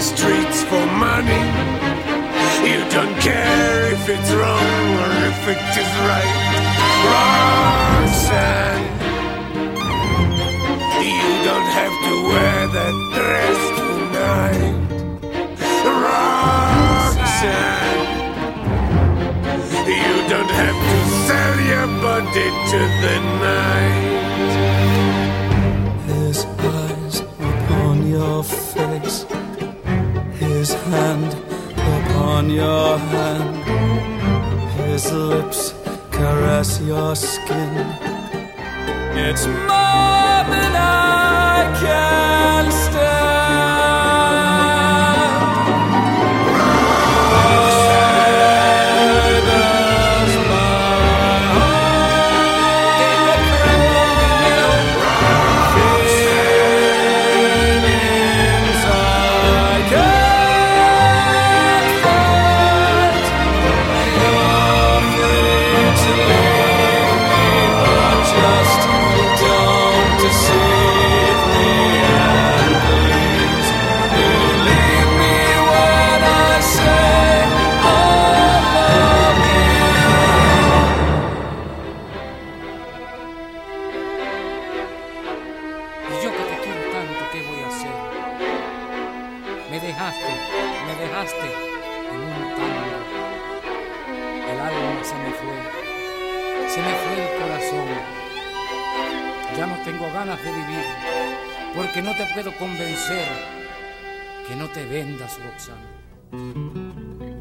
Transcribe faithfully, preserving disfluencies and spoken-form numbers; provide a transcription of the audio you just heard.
the streets for money. You don't care if it's wrong or if it is right. Roxanne, you don't have to wear that dress tonight. Roxanne, you don't have to sell your body to the night. His eyes upon your face, his hand upon your hand, his lips caress your skin. It's more than I can stand. Porque no te puedo convencer que no te vendas, Roxana.